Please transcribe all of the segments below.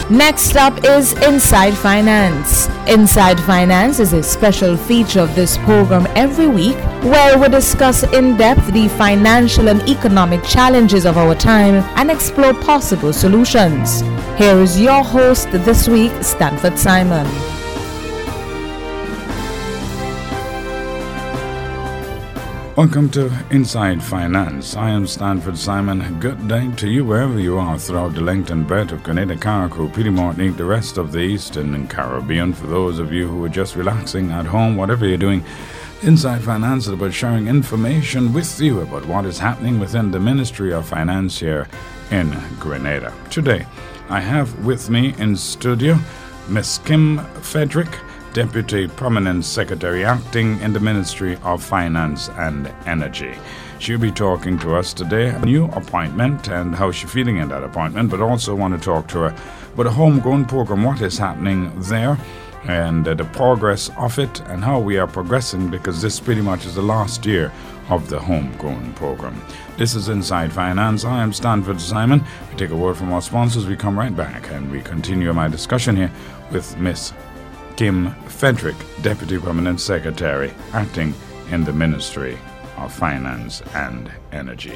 Next up is Inside Finance. Inside Finance is a special feature of this program every week where we discuss in depth the financial and economic challenges of our time and explore possible solutions. Here is your host this week, Stanford Simon. Welcome to Inside Finance. I am Stanford Simon. Good day to you wherever you are throughout the length and breadth of Grenada, Carriacou, Petite Martinique, the rest of the Eastern and Caribbean. For those of you who are just relaxing at home, whatever you're doing, Inside Finance is about sharing information with you about what is happening within the Ministry of Finance here in Grenada. Today, I have with me in studio Miss Kim Frederick, Deputy Permanent Secretary acting in the Ministry of Finance and Energy. She'll be talking to us today about a new appointment and how she's feeling in that appointment, but also want to talk to her about a homegrown program, what is happening there, and the progress of it, and how we are progressing, because this pretty much is the last year of the homegrown program. This is Inside Finance. I am Stanford Simon. We take a word from our sponsors. We come right back and we continue my discussion here with Miss Kim Frederick, Deputy Permanent Secretary, acting in the Ministry of Finance and Energy.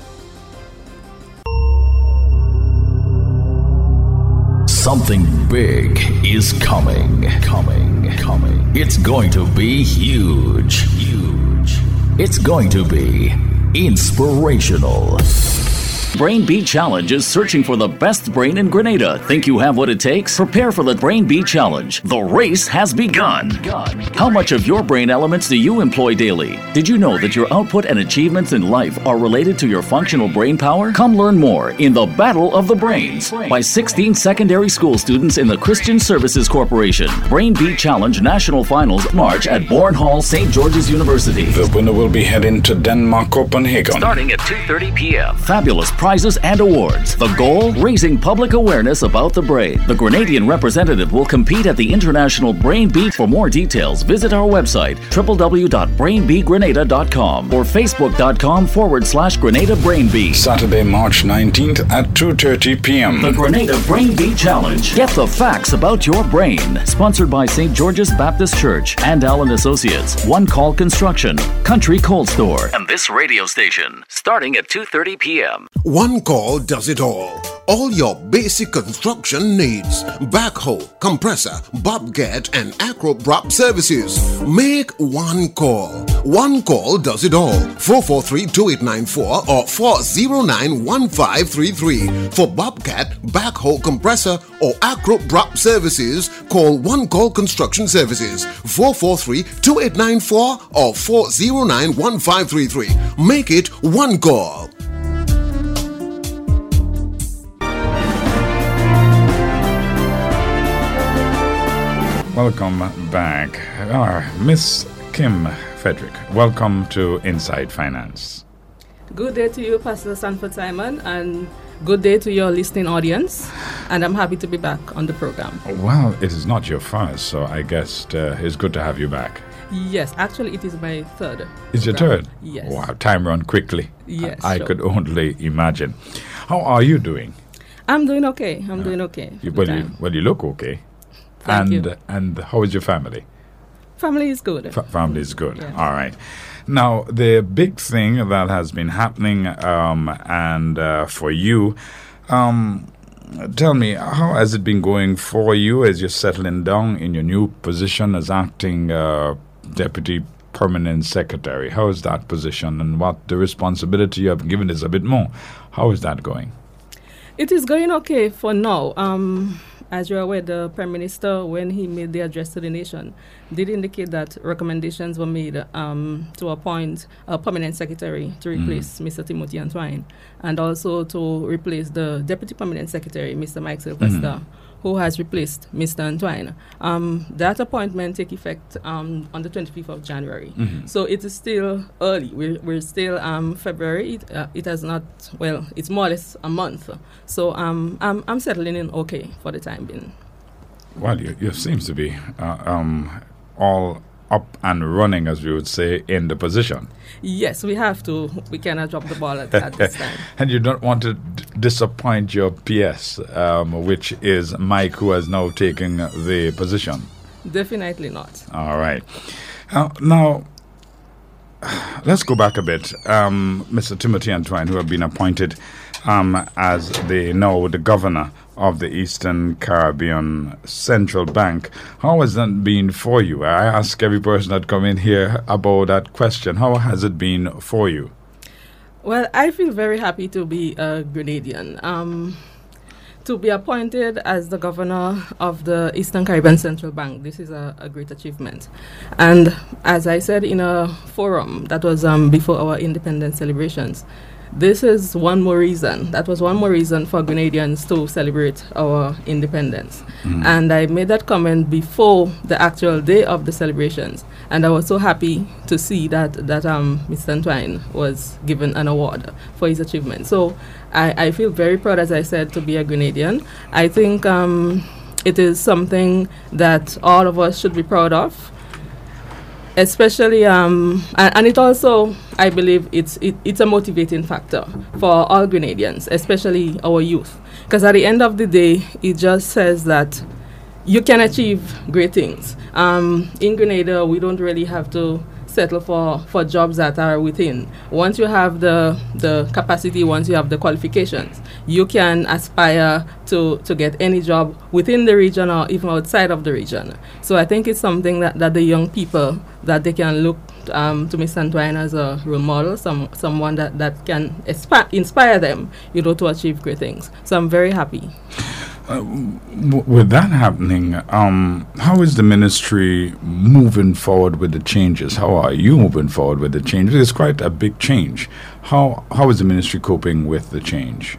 Something big is coming. It's going to be huge. It's going to be inspirational. Brain Beat Challenge is searching for the best brain in Grenada. Think you have what it takes? Prepare for the Brain Beat Challenge. The race has begun. How much of your brain elements do you employ daily? Did you know that your output and achievements in life are related to your functional brain power? Come learn more in the Battle of the Brains by 16 secondary school students in the Christian Services Corporation. Brain Beat Challenge National Finals March at Bourne Hall, St. George's University. The winner will be heading to Denmark, Copenhagen. Starting at 2:30 p.m. Fabulous prizes and awards. The goal? Raising public awareness about the brain. The Grenadian representative will compete at the International Brain Beat. For more details, visit our website www.brainbeatgrenada.com or facebook.com/Grenada Brain Beat. Saturday, March 19th at 2:30 p.m. The Grenada Brain Beat Challenge. Get the facts about your brain. Sponsored by St. George's Baptist Church and Allen Associates, One Call Construction, Country Cold Store, and this radio station. Starting at 2:30 p.m. One Call does it all. All your basic construction needs. Backhoe, compressor, bobcat, and acro-prop services. Make One Call. One Call does it all. 443-2894 or 409-1533. For bobcat, backhoe, compressor, or acro-prop services, call One Call Construction Services. 443-2894 or 409-1533. Make it One Call. Welcome back. Miss Kim Frederick, welcome to Inside Finance. Good day to you, Pastor Stanford Simon, and good day to your listening audience. And I'm happy to be back on the program. Well, it is not your first, so I guess it's good to have you back. Yes, actually it is my third. It's your third? Yes. Wow, time run quickly. Yes, I sure. could only imagine. How are you doing? I'm doing okay. I'm doing okay. You look okay. Thank you. And how is your family? Family is good. Family is good. Yes. All right. Now, the big thing that has been happening for you, tell me, how has it been going for you as you're settling down in your new position as acting Deputy Permanent Secretary? How is that position, and what the responsibility you have given is a bit more? How is that going? It is going okay for now. As you're aware, the Prime Minister, when he made the address to the nation, did indicate that recommendations were made to appoint a permanent secretary to replace Mr. Timothy Antoine, and also to replace the Deputy Permanent Secretary, Mr. Mike Sylvester, who has replaced Mr. Antoine. That appointment take effect on the 25th of January. So it is still early. We're still February. It has not, well, it's more or less a month. So I'm settling in okay for the time being. Well, you seems to be all up and running, as we would say, in the position. Yes, we have to. We cannot drop the ball at this time. And you don't want to disappoint your PS, which is Mike, who has now taken the position. Definitely not. All right. Now, let's go back a bit. Mr. Timothy Antoine, who have been appointed as the governor of the Eastern Caribbean Central Bank. How has that been for you? I ask every person that come in here about that question. How has it been for you? Well, I feel very happy to be a Grenadian. To be appointed as the governor of the Eastern Caribbean Central Bank, this is a great achievement. And as I said in a forum that was before our independence celebrations, this is one more reason. That was one more reason for Grenadians to celebrate our independence. And I made that comment before the actual day of the celebrations. And I was so happy to see that Mr. Antoine was given an award for his achievement. So I feel very proud, as I said, to be a Grenadian. I think it is something that all of us should be proud of. Especially, and it also, I believe, it's a motivating factor for all Grenadians, especially our youth. Because at the end of the day, it just says that you can achieve great things. In Grenada, we don't really have to settle for jobs that are within. Once you have the capacity, once you have the qualifications, you can aspire to get any job within the region or even outside of the region. So I think it's something that the young people, that they can look to Mr. Antoine as a role model, someone that can inspire them, to achieve great things. So I'm very happy. With that happening, how is the ministry moving forward with the changes? How are you moving forward with the changes? It's quite a big change. How is the ministry coping with the change?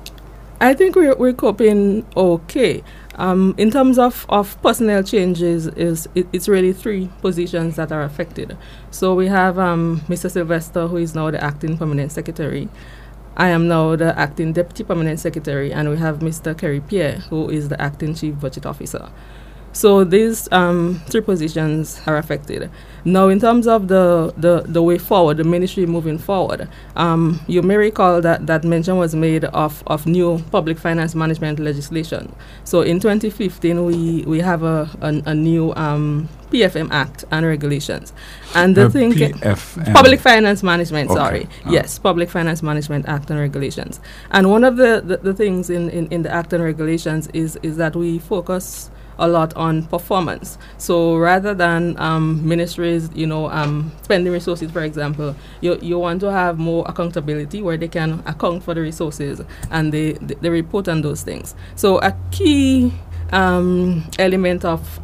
I think we're coping okay. In terms of personnel changes, it's really 3 positions that are affected. So we have Mr. Sylvester, who is now the acting permanent secretary. I am now the acting deputy permanent secretary, and we have Mr. Kerry Pierre, who is the acting chief budget officer. So these 3 positions are affected. Now, in terms of the way forward, the ministry moving forward, you may recall that mention was made of new public finance management legislation. So in 2015, we have a new PFM Act and regulations. And the thing, Public Finance Management, Yes, Public Finance Management Act and regulations. And one of the things in the Act and regulations is that we focus a lot on performance. So rather than ministries, spending resources, for example, you want to have more accountability where they can account for the resources and they report on those things. So a key element of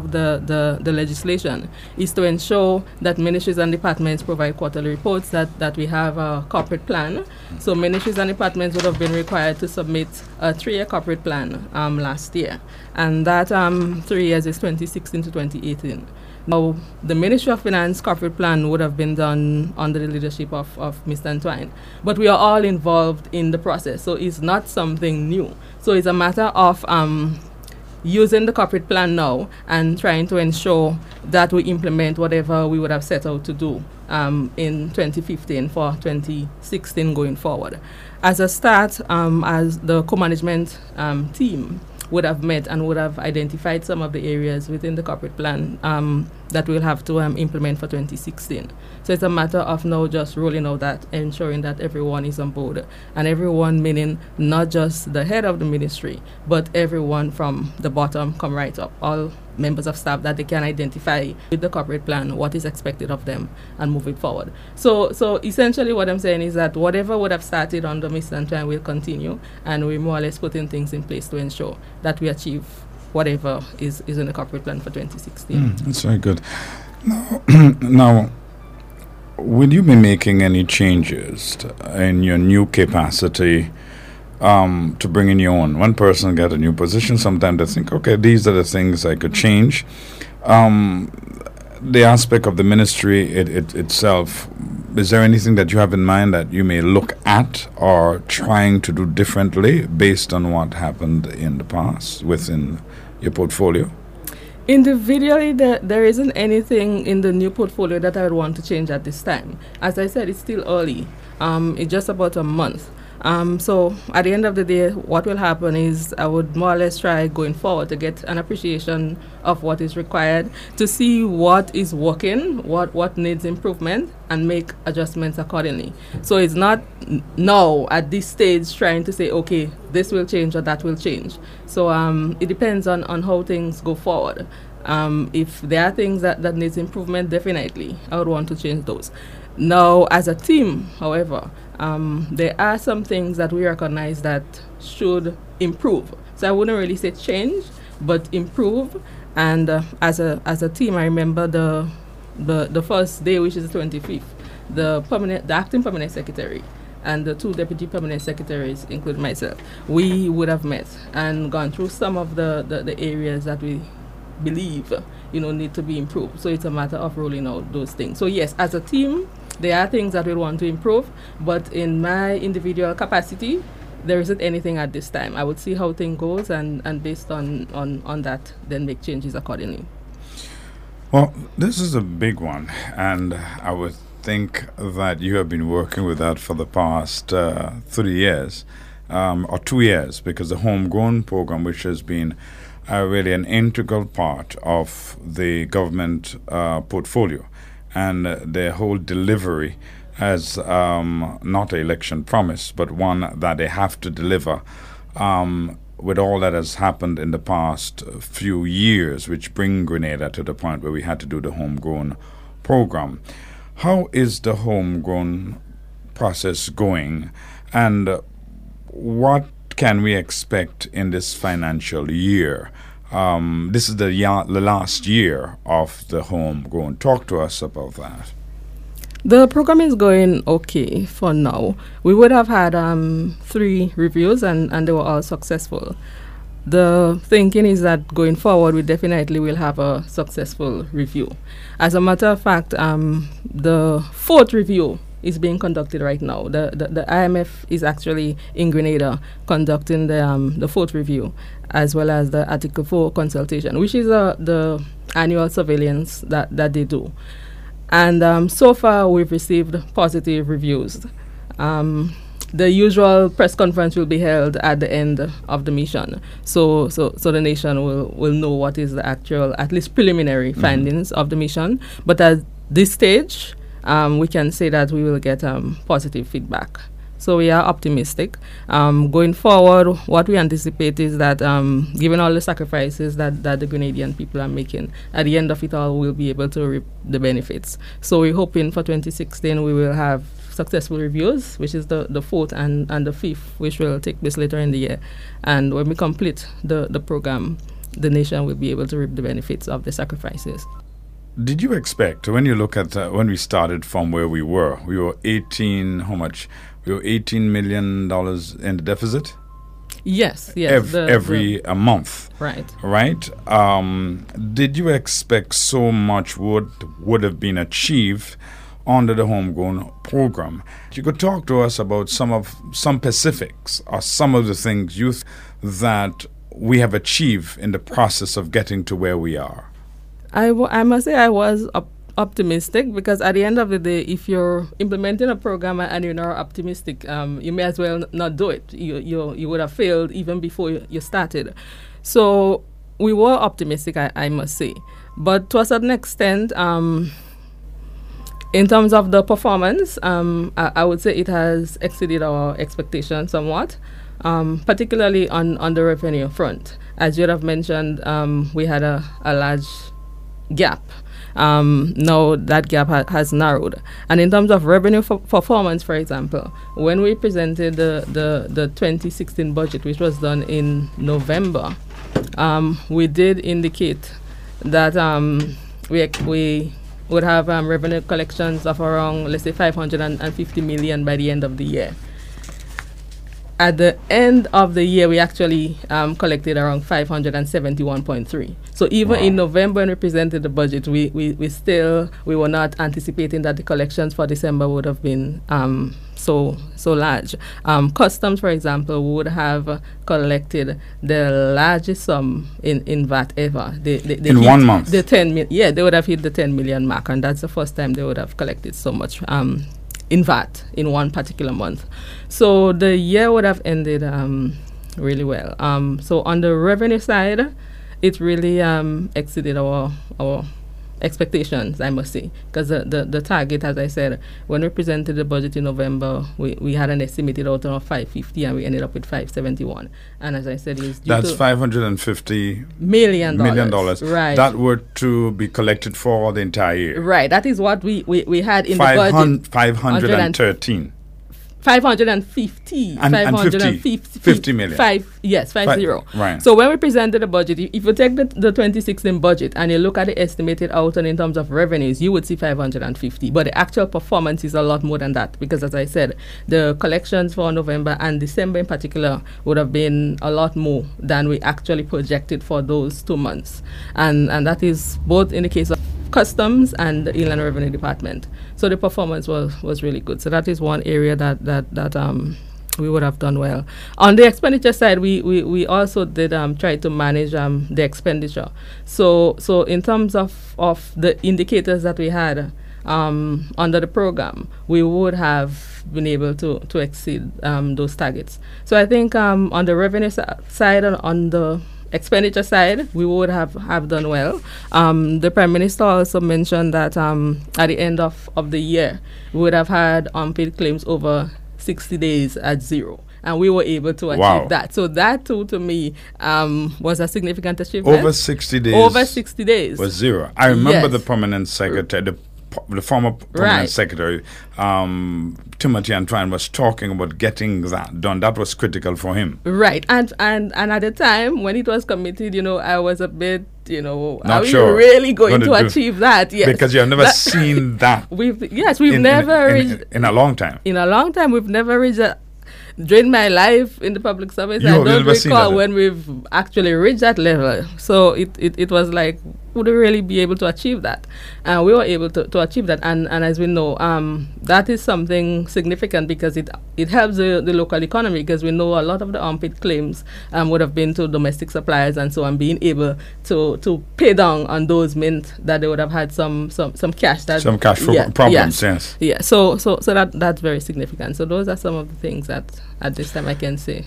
the legislation is to ensure that ministries and departments provide quarterly reports, that we have a corporate plan. So ministries and departments would have been required to submit a 3-year corporate plan last year, and that 3 years is 2016 to 2018. Now, the Ministry of Finance corporate plan would have been done under the leadership of Mr. Antoine, but we are all involved in the process, so it's not something new. So it's a matter of using the corporate plan now and trying to ensure that we implement whatever we would have set out to do in 2015 for 2016 going forward. As a start, as the co-management team would have met and would have identified some of the areas within the corporate plan that we'll have to implement for 2016. So it's a matter of now just rolling out that, ensuring that everyone is on board. And everyone meaning not just the head of the ministry, but everyone from the bottom come right up, all members of staff, that they can identify with the corporate plan what is expected of them and move it forward. So essentially what I'm saying is that whatever would have started under Mr. Antoine will continue, and we're more or less putting things in place to ensure that we achieve whatever is in the corporate plan for 2016. That's very good. Now, will you be making any changes in your new capacity to bring in your own? One person get a new position, sometimes they think, okay, these are the things I could change. The aspect of the ministry itself, is there anything that you have in mind that you may look at or trying to do differently based on what happened in the past within your portfolio? Individually, there isn't anything in the new portfolio that I would want to change at this time. As I said, it's still early. It's just about a month. So at the end of the day, what will happen is I would more or less try going forward to get an appreciation of what is required, to see what is working, what needs improvement, and make adjustments accordingly. So it's not now at this stage trying to say, okay, this will change or that will change. So it depends on how things go forward. If there are things that needs improvement, definitely I would want to change those. Now, as a team, however, there are some things that we recognize that should improve. So I wouldn't really say change, but improve. And as a team, I remember the first day, which is the 25th, the acting permanent secretary and the two deputy permanent secretaries, including myself, we would have met and gone through some of the areas that we believe need to be improved. So it's a matter of rolling out those things. So yes, as a team, there are things that we want to improve, but in my individual capacity, there isn't anything at this time. I would see how things goes and based on that, then make changes accordingly. Well, this is a big one, and I would think that you have been working with that for the past 3 years, or 2 years, because the homegrown program, which has been really an integral part of the government portfolio, and their whole delivery as not an election promise, but one that they have to deliver with all that has happened in the past few years, which bring Grenada to the point where we had to do the homegrown program. How is the homegrown process going, and what can we expect in this financial year? This is the last year of the homegrown. Talk to us about that. The program is going okay for now. We would have had 3 reviews and they were all successful. The thinking is that going forward, we definitely will have a successful review. As a matter of fact, the 4th review is being conducted right now. The IMF is actually in Grenada conducting the 4th review, as well as the Article 4 consultation, which is the annual surveillance that they do. And so far, we've received positive reviews. The usual press conference will be held at the end of the mission, so the nation will know what is the actual, at least preliminary findings of the mission. But at this stage, we can say that we will get positive feedback. So we are optimistic. Going forward, what we anticipate is that given all the sacrifices that the Grenadian people are making, at the end of it all, we'll be able to reap the benefits. So we're hoping for 2016 we will have successful reviews, which is the 4th and the 5th, which will take place later in the year. And when we complete the program, the nation will be able to reap the benefits of the sacrifices. Did you expect, when you look at when we started from where we were 18, how much? We were $18 million in the deficit? Yes. Every month. Right. Did you expect so much would have been achieved under the homegrown program? You could talk to us about some specifics or some of the things that we have achieved in the process of getting to where we are. I must say I was optimistic, because at the end of the day, if you're implementing a program and you're not optimistic, you may as well not do it. You would have failed even before you started. So we were optimistic, I must say. But to a certain extent, in terms of the performance, I would say it has exceeded our expectations somewhat, particularly on the revenue front. As you have mentioned, we had a large gap. Now that gap has narrowed. And in terms of revenue performance, for example, when we presented the 2016 budget, which was done in November, we did indicate that we would have revenue collections of around, let's say, 550 million by the end of the year. at the end of the year, we actually collected around 571.3. So even in November, when we presented the budget, we were not anticipating that the collections for December would have been so large. Customs, for example, would have collected the largest sum in VAT ever. They in 1 month? The 10 million, they would have hit the 10 million mark, and that's the first time they would have collected so much in VAT in one particular month. So the year would have ended really well. So on the revenue side, it really exceeded our expectations, I must say, because the target, as I said, when we presented the budget in November, we had an estimated outcome of 550 and we ended up with 571. And as I said, it's due that's to $550 million. Right. That were to be collected for the entire year. Right. That is what we had in the budget. 513. 550. And 50 million. 50. Right. So when we presented the budget, if you take the 2016 budget and you look at the estimated outcome in terms of revenues, you would see 550. But the actual performance is a lot more than that, because as I said, the collections for November and December in particular would have been a lot more than we actually projected for those 2 months. And that is both in the case of Customs and the Inland Revenue Department. So the performance was really good. So that is one area that we would have done well. On the expenditure side, we also did try to manage the expenditure. So in terms of the indicators that we had under the program, we would have been able to exceed those targets. So I think on the revenue side and on the expenditure side, we would have done well. The Prime Minister also mentioned that at the end of the year, we would have had unpaid claims over 60 days at zero. And we were able to achieve that. So that too, to me, was a significant achievement. Over 60 days. Over 60 days. Was zero. I remember the permanent secretary, the former permanent secretary, Timothy Antwine, was talking about getting that done. That was critical for him. Right. And at the time when it was committed, I was a bit, not are sure. we really going to achieve that? Yes. Because you've never seen that. We've never reached. In a long time. In a long time, we've never reached that. During my life in the public service, I don't recall when we've actually reached that level. So it was like, would we really be able to achieve that? We were able to achieve that. And as we know, that is something significant because it helps the local economy, because we know a lot of the unpaid claims would have been to domestic suppliers and so on. Being able to pay down on those meant that they would have had some cash. Some cash problems, yes. Yeah, so that's very significant. So those are some of the things that at this time I can say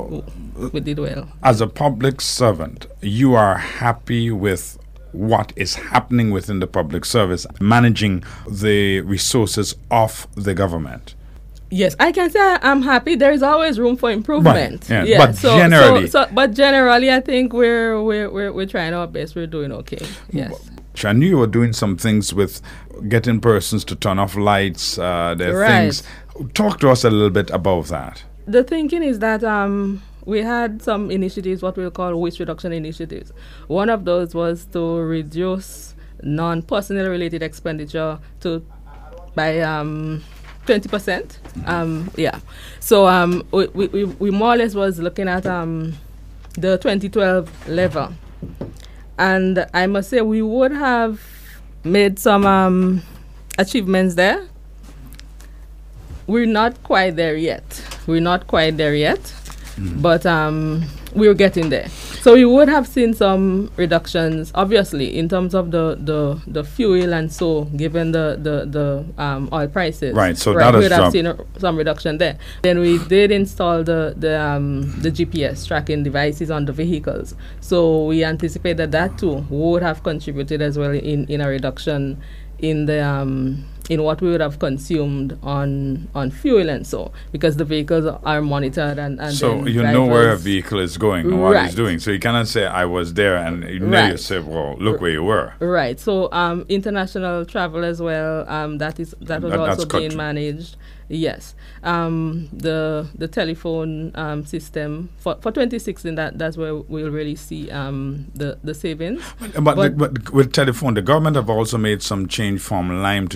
we did well. As a public servant, you are happy with what is happening within the public service, managing the resources of the government? Yes, I can say I'm happy. There is always room for improvement. Right, yeah. But generally, I think we're trying our best. We're doing okay. Yes. I knew you were doing some things with getting persons to turn off lights. Things. Talk to us a little bit about that. The thinking is that we had some initiatives, what we call waste reduction initiatives. One of those was to reduce non-personnel related expenditure by 20%. So we more or less was looking at the 2012 level. And I must say we would have made some achievements there. We're not quite there yet. But we're getting there. So we would have seen some reductions, obviously, in terms of the fuel and so, given the oil prices. Right. So that we would have seen some reduction there. Then we did install the GPS tracking devices on the vehicles. So we anticipate that too would have contributed as well in a reduction in the in what we would have consumed on fuel and so, because the vehicles are monitored and so you know where a vehicle is going and what it's doing. So you cannot say I was there and you say, well, look where you were. Right. So international travel as well. That was also being managed. Yes. The telephone system for 2016, that's where we'll really see the savings. But with telephone, the government have also made some change from Lime to Digicel.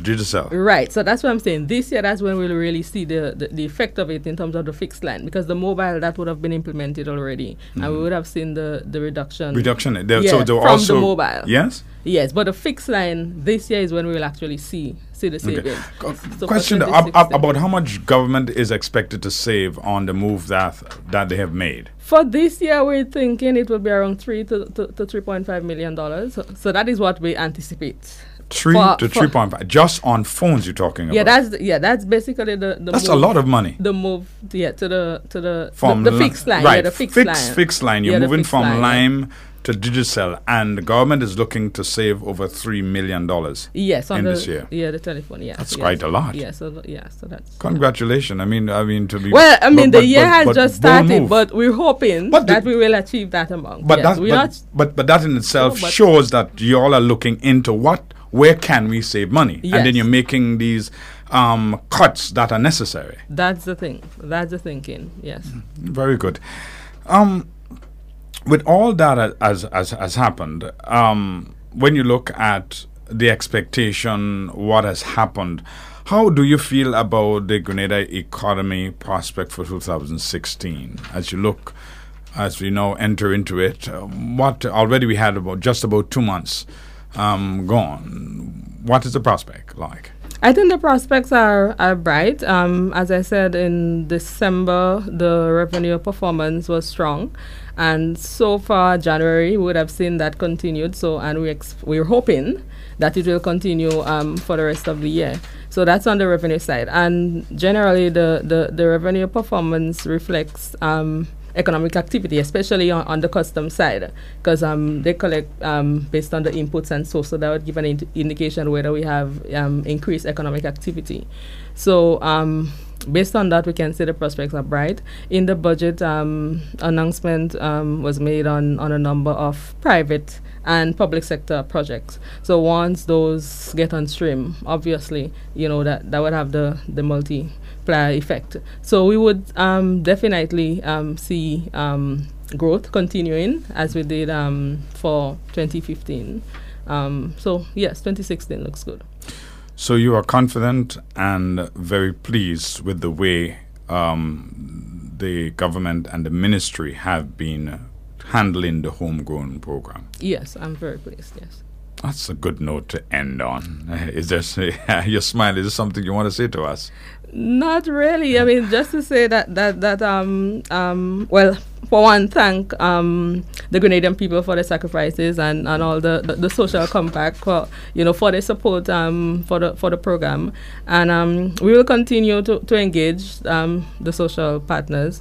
Digicel. Right. So that's what I'm saying. This year, that's when we'll really see the effect of it in terms of the fixed line, because the mobile, that would have been implemented already, and we would have seen the reduction. So from also, the mobile. Yes? Yes, but the fixed line this year is when we will actually see the savings. So question about how much government is expected to save on the move that they have made. For this year, we're thinking it will be around $3 to $3.5 million. So that is what we anticipate. 3 to 3.5 just on phones you're talking about. That's basically the that's move, a lot of money. The move to the fixed line. Right. The fixed line. You're moving from Lime to Digicel, and the government is looking to save over $3 million. Yes, in this year. Yeah, the telephone. Yes, that's quite a lot. So that's congratulations. I mean to be well. I mean, the year has just started, but we're hoping that we will achieve that amount. But that in itself shows that you all are looking into where can we save money, and then you're making these cuts that are necessary. That's the thing. That's the thinking. Yes. Very good. With all that has happened, when you look at the expectation, what has happened, how do you feel about the Grenada economy prospect for 2016? As we now enter into it, already we had just about 2 months gone. What is the prospect like? I think the prospects are bright. As I said, in December, the revenue performance was strong. And so far, January, we would have seen that continued. So, and we're hoping that it will continue for the rest of the year. So that's on the revenue side. And generally, the revenue performance reflects economic activity, especially on the custom side, because they collect based on the inputs and so that would give an indication whether we have increased economic activity. So based on that, we can say the prospects are bright. In the budget, announcement was made on a number of private and public sector projects. So once those get on stream, obviously, that would have the multiplier effect. So we would definitely see growth continuing as we did for 2015. So yes, 2016 looks good. So you are confident and very pleased with the way the government and the ministry have been handling the homegrown program? Yes, I'm very pleased, yes. That's a good note to end on. Is there your smile? Is there something you want to say to us? Not really. I mean, just to say that well, for one, thank the Grenadian people for their sacrifices and all the social compact for their support for the program, and we will continue to engage the social partners.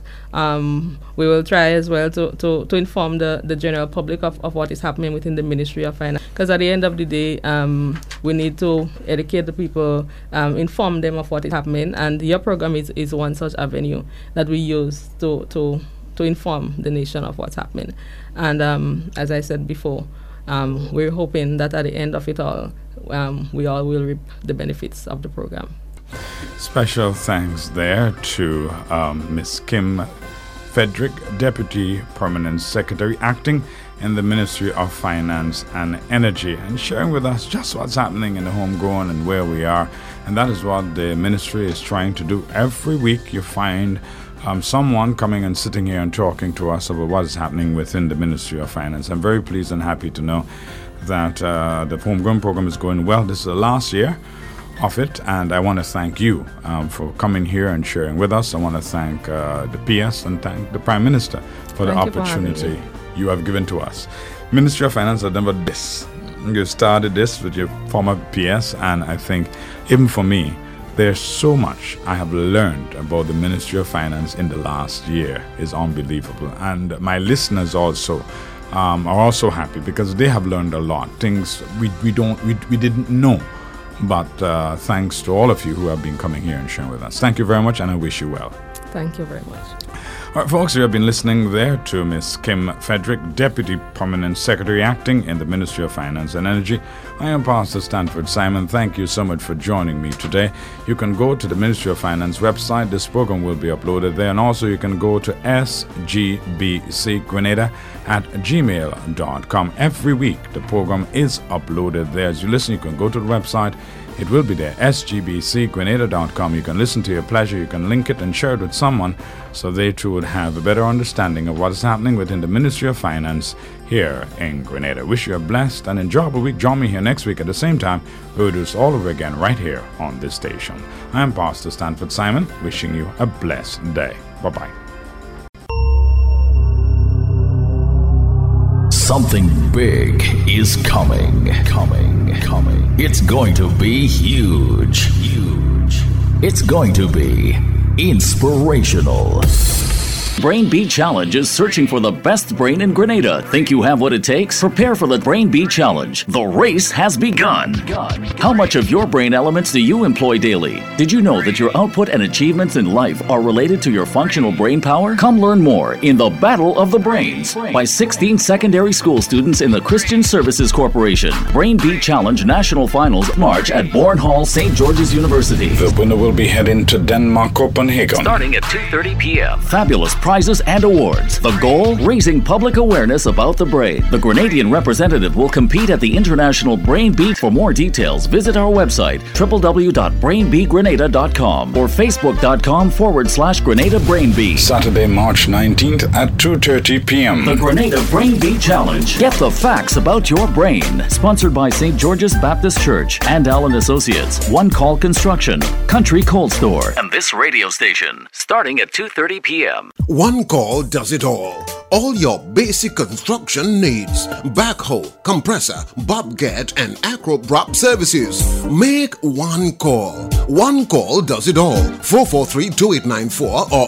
We will try as well to inform the general public of what is happening within the Ministry of Finance, because at the end of the day, we need to educate the people, inform them of what is happening, and your program is one such avenue that we use to inform the nation of what's happening. And as I said before, we're hoping that at the end of it all, we all will reap the benefits of the program. Special thanks there to Ms. Kim Frederick, Deputy Permanent Secretary, acting in the Ministry of Finance and Energy, and sharing with us just what's happening in the homegrown and where we are. And that is what the ministry is trying to do. Every week you find someone coming and sitting here and talking to us about what is happening within the Ministry of Finance. I'm very pleased and happy to know that the homegrown program is going well. This is the last year of it, and I want to thank you for coming here and sharing with us. I want to thank the PS and thank the Prime Minister for the opportunity you have given to us. Ministry of Finance has never this. You started this with your former PS, and I think even for me, there's so much I have learned about the Ministry of Finance in the last year. Is unbelievable. And my listeners also are also happy because they have learned a lot. Things we didn't know. But thanks to all of you who have been coming here and sharing with us. Thank you very much, and I wish you well. Thank you very much. All right, folks, you have been listening there to Ms. Kim Frederick, Deputy Permanent Secretary, acting in the Ministry of Finance and Energy. I am Pastor Stanford Simon. Thank you so much for joining me today. You can go to the Ministry of Finance website. This program will be uploaded there. And also you can go to sgbcgrenada@gmail.com. Every week, the program is uploaded there. As you listen, you can go to the website. It will be there, sgbcgrenada.com. You can listen to your pleasure, you can link it and share it with someone so they too would have a better understanding of what is happening within the Ministry of Finance here in Grenada. Wish you a blessed and enjoyable week. Join me here next week at the same time. We'll do this all over again right here on this station. I am Pastor Stanford Simon, wishing you a blessed day. Bye-bye. Something big is coming. It's going to be huge. It's going to be inspirational. Brain Beat Challenge is searching for the best brain in Grenada. Think you have what it takes? Prepare for the Brain Beat Challenge. The race has begun. How much of your brain elements do you employ daily? Did you know that your output and achievements in life are related to your functional brain power? Come learn more in the Battle of the Brains by 16 secondary school students in the Christian Services Corporation. Brain Beat Challenge National Finals March at Bourne Hall, St. George's University. The winner will be heading to Denmark, Copenhagen. Starting at 2:30 p.m. Fabulous prizes and awards. The goal? Raising public awareness about the brain. The Grenadian representative will compete at the International Brain Beat. For more details, visit our website www.brainbeatgrenada.com or facebook.com/Grenada Brain Beat. Saturday, March 19th at 2:30 p.m. The Grenada Brain Beat Challenge. Get the facts about your brain. Sponsored by St. George's Baptist Church and Allen Associates, One Call Construction, Country Cold Store, and this radio station. Starting at 2:30 p.m. One Call does it all. All your basic construction needs. Backhoe, compressor, bobcat, and acro-prop services. Make one call. One Call does it all. 443-2894 or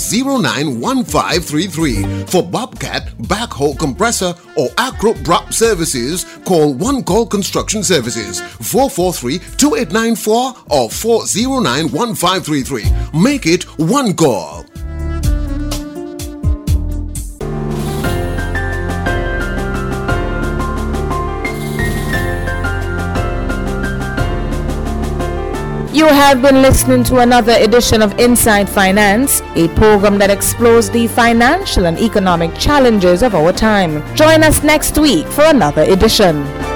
409-1533. For bobcat, backhoe, compressor, or acro-prop services, call One Call Construction Services. 443-2894 or 409-1533. Make it one call. You have been listening to another edition of Inside Finance, a program that explores the financial and economic challenges of our time. Join us next week for another edition.